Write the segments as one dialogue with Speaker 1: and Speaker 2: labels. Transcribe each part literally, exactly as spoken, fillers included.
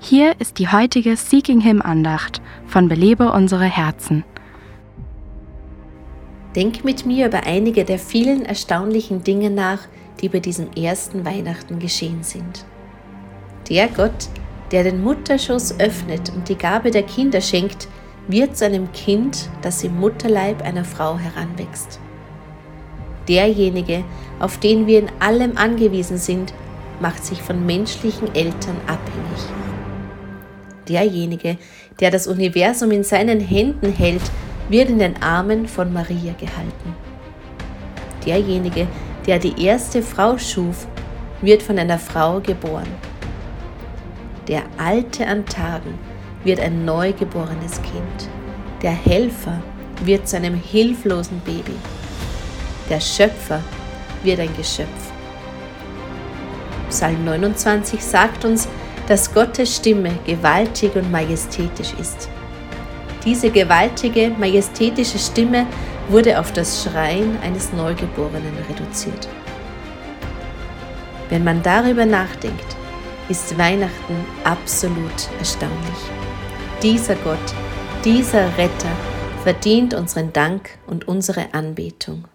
Speaker 1: Hier ist die heutige Seeking Him Andacht von Belebe unsere Herzen.
Speaker 2: Denk mit mir über einige der vielen erstaunlichen Dinge nach, die bei diesem ersten Weihnachten geschehen sind. Der Gott, der den Mutterschoß öffnet und die Gabe der Kinder schenkt, wird zu einem Kind, das im Mutterleib einer Frau heranwächst. Derjenige, auf den wir in allem angewiesen sind, macht sich von menschlichen Eltern abhängig. Derjenige, der das Universum in seinen Händen hält, wird in den Armen von Maria gehalten. Derjenige, der die erste Frau schuf, wird von einer Frau geboren. Der Alte an Tagen wird ein neugeborenes Kind. Der Helfer wird zu einem hilflosen Baby. Der Schöpfer wird ein Geschöpf. Psalm neunundzwanzig sagt uns, dass Gottes Stimme gewaltig und majestätisch ist. Diese gewaltige, majestätische Stimme wurde auf das Schreien eines Neugeborenen reduziert. Wenn man darüber nachdenkt, ist Weihnachten absolut erstaunlich. Dieser Gott, dieser Retter verdient unseren Dank und unsere Anbetung.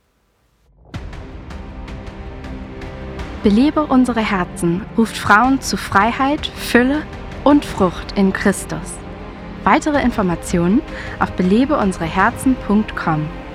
Speaker 1: Belebe unsere Herzen ruft Frauen zu Freiheit, Fülle und Frucht in Christus. Weitere Informationen auf belebe unsere herzen punkt com.